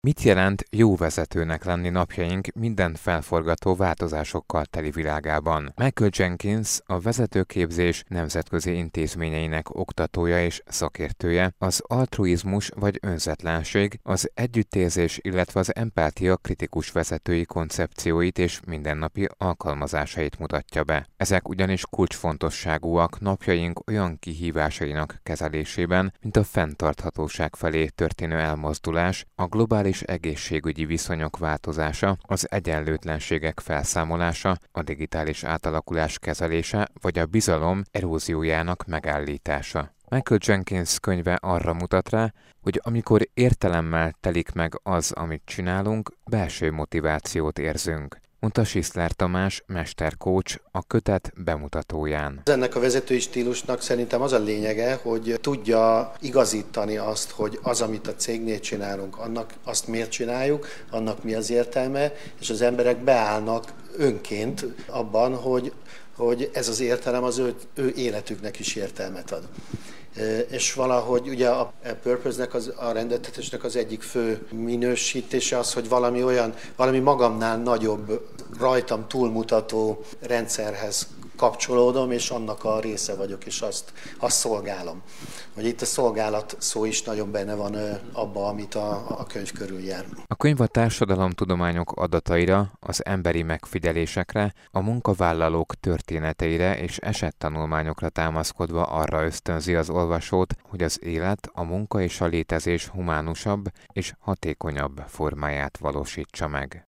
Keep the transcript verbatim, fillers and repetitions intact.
Mit jelent jó vezetőnek lenni napjaink mindent felforgató változásokkal teli világában? Michael Jenkins, a vezetőképzés nemzetközi intézményeinek oktatója és szakértője, az altruizmus vagy önzetlenség, az együttérzés, illetve az empátia kritikus vezetői koncepcióit és mindennapi alkalmazásait mutatja be. Ezek ugyanis kulcsfontosságúak napjaink olyan kihívásainak kezelésében, mint a fenntarthatóság felé történő elmozdulás, a globális és egészségügyi viszonyok változása, az egyenlőtlenségek felszámolása, a digitális átalakulás kezelése vagy a bizalom eróziójának megállítása. Michael Jenkins könyve arra mutat rá, hogy amikor értelemmel telik meg az, amit csinálunk, belső motivációt érzünk, mondta Sisler Tamás, mesterkócs a kötet bemutatóján. Ennek a vezetői stílusnak szerintem az a lényege, hogy tudja igazítani azt, hogy az, amit a cégnél csinálunk, annak azt miért csináljuk, annak mi az értelme, és az emberek beállnak önként abban, hogy, hogy ez az értelem az ő, ő életüknek is értelmet ad. És valahogy ugye a purpose-nek, az, a rendeltetésnek az egyik fő minősítése az, hogy valami olyan, valami magamnál nagyobb, rajtam túlmutató rendszerhez kapcsolódom, és annak a része vagyok, és azt, azt szolgálom. Hogy itt a szolgálat szó is nagyon benne van abba, amit a, a könyv körül jár. A könyv a társadalomtudományok adataira, az emberi megfigyelésekre, a munkavállalók történeteire és esettanulmányokra támaszkodva arra ösztönzi az olvasót, hogy az élet, a munka és a létezés humánusabb és hatékonyabb formáját valósítsa meg.